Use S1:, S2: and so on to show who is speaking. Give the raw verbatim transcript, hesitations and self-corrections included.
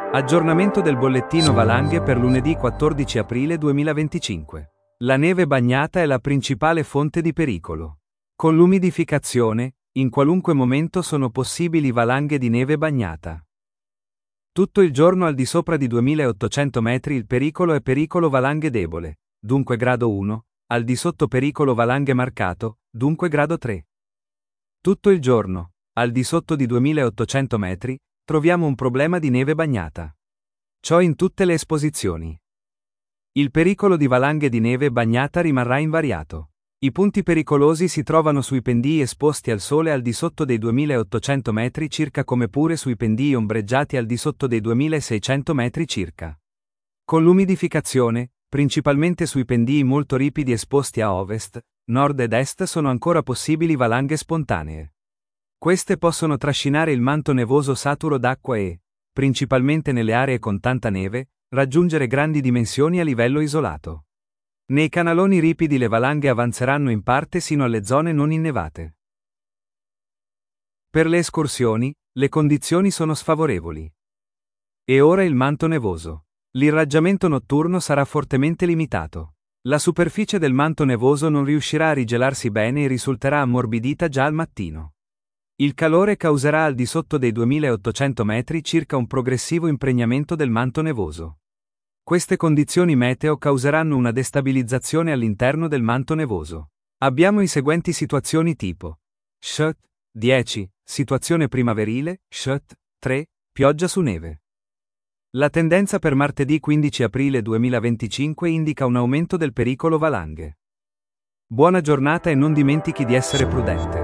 S1: Aggiornamento del bollettino valanghe per lunedì quattordici aprile duemilaventicinque. La neve bagnata è la principale fonte di pericolo. Con l'umidificazione, in qualunque momento sono possibili valanghe di neve bagnata. Tutto il giorno al di sopra di duemilaottocento metri il pericolo è pericolo valanghe debole, dunque grado uno, al di sotto pericolo valanghe marcato, dunque grado tre. Tutto il giorno, al di sotto di duemilaottocento metri, troviamo un problema di neve bagnata. Ciò in tutte le esposizioni. Il pericolo di valanghe di neve bagnata rimarrà invariato. I punti pericolosi si trovano sui pendii esposti al sole al di sotto dei duemilaottocento metri circa come pure sui pendii ombreggiati al di sotto dei duemilaseicento metri circa. Con l'umidificazione, principalmente sui pendii molto ripidi esposti a ovest, nord ed est sono ancora possibili valanghe spontanee. Queste possono trascinare il manto nevoso saturo d'acqua e, principalmente nelle aree con tanta neve, raggiungere grandi dimensioni a livello isolato. Nei canaloni ripidi le valanghe avanzeranno in parte sino alle zone non innevate. Per le escursioni, le condizioni sono sfavorevoli. E ora il manto nevoso. L'irraggiamento notturno sarà fortemente limitato. La superficie del manto nevoso non riuscirà a rigelarsi bene e risulterà ammorbidita già al mattino. Il calore causerà al di sotto dei duemilaottocento metri circa un progressivo impregnamento del manto nevoso. Queste condizioni meteo causeranno una destabilizzazione all'interno del manto nevoso. Abbiamo i seguenti situazioni tipo: S H T dieci, situazione primaverile, S H T tre, pioggia su neve. La tendenza per martedì quindici aprile duemilaventicinque indica un aumento del pericolo valanghe. Buona giornata e non dimentichi di essere prudente.